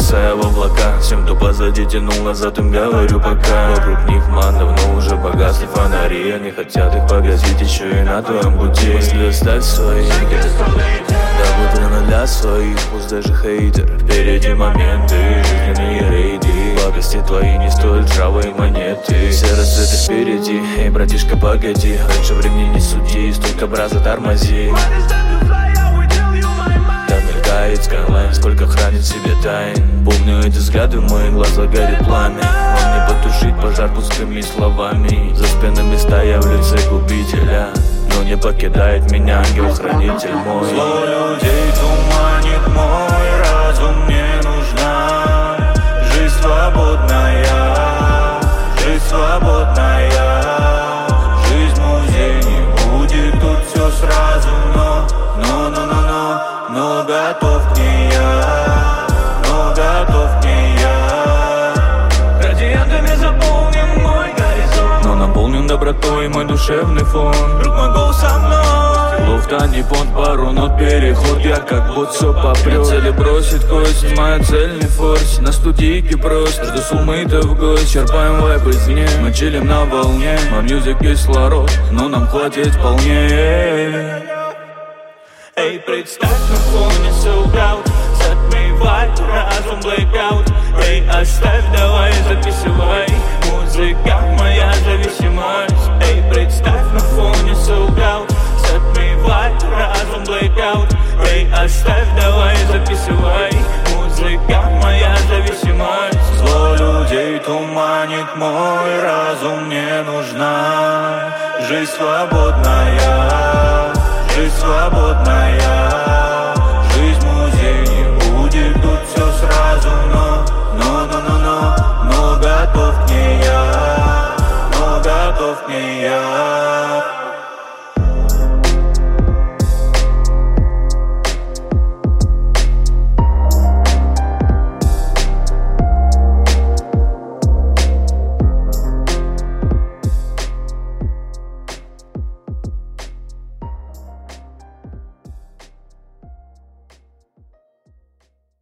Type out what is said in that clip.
зависая в облаках. Всем, кто позади, тянул назад, им говорю пока. Вокруг них ман, давно уже погасли фонари. Они хотят их погасить еще и на твоем пути. Мысли оставь свои, да вытряна для своих. Пусть даже хейтер, впереди моменты, жизненные рейды. Благости твои не стоят ржавые монеты. Все рассветы впереди, эй, братишка, погоди. Раньше времени не суди, столько браза тормози. Там мелькает скайлайн, сколько хранит в себе тайн. Помню эти взгляды, в моих глазах горит пламя. Вам не потушить пожар пустыми словами. За спинами стоя в лице губителя, но не покидает меня ангел-хранитель мой. Зло людей туманит мой разум, мне нужна жизнь свободная, жизнь свободная. Жизнь музей, не будет тут все сразу, но готов к ней я, но готов к ней я. Радиантами заполнен мой горизонт, но наполнен добротой мой душевный фон. Друг мой голос со мной, Луфта не понт, пару нот, переход. Я как будто все попрет. Цели бросит кость, моя цельный форс. На студийке просто, жду с умыта в гость. Черпаем вайб извне, мы чилим на волне. Мой мьюзик кислород, но нам хватит вполне. эй, представь, на фоне солдат затмевает разум blackout. Эй, оставь, давай записывай, музыка моя зависимость. Эй, представь, на фоне солдат затмевает разум blackout. Эй, оставь, давай записывай, музыка моя зависимость. Зло людей туманит мой разум, мне нужна жизнь свободная, жизнь свободная.